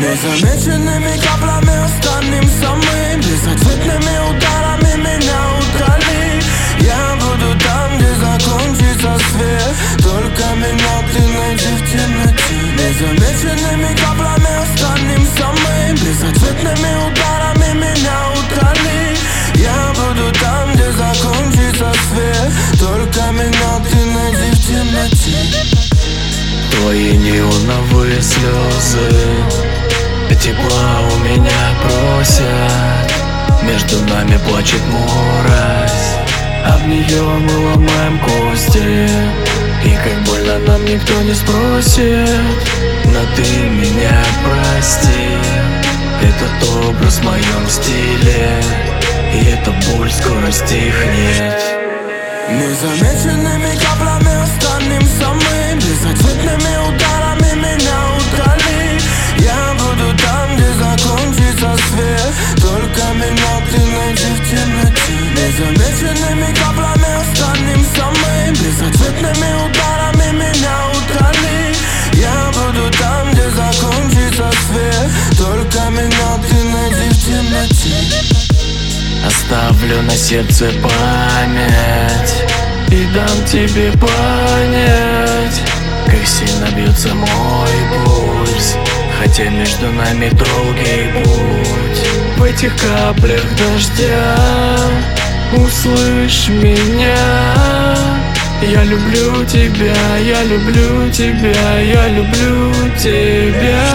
Незамеченными каплями останемся мы, безответными ударами меня утоли. Я буду там, где закончится свет, только меня ты найди в темноте. Незамеченными каплями останемся мы, безответными ударами меня утоли. Я буду там, где закончится свет, только меня ты найди в темноте. Твои неоновые слезы тепла у меня просят. Между нами плачет морось, об нее мы ломаем кости. И как больно нам никто не спросит, но ты меня прости. Этот образ в моем стиле, и эта боль скоро стихнет. Незамеченными каплями останемся мы, безответными ударами меня утоли. Я буду там, где закончится свет, только меня ты найди в темноте. Незамеченными каплями останемся мы, безответными ударами меня утоли. Я буду там, где закончится свет, только меня ты найди в темноте. Оставлю на сердце память и дам тебе понять, как сильно бьется мой пульс, хотя между нами долгий путь. В этих каплях дождя услышь меня. Я люблю тебя, я люблю тебя, я люблю тебя.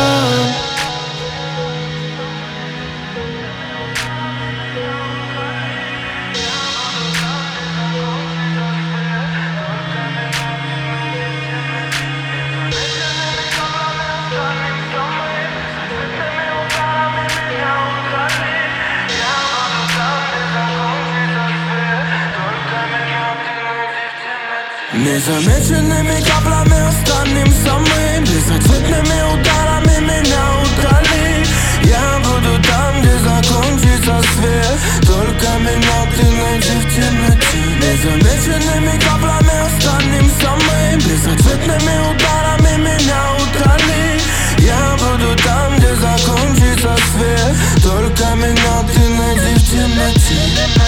Незамеченными каплями останемся мы, безответными ударами меня утоли. Я буду там, где закончится свет, только меня ты найди в темноте. Незамеченными каплями останемся мы, безответными ударами меня утоли. Я буду там, где закончится свет, только меня ты найди в темноте.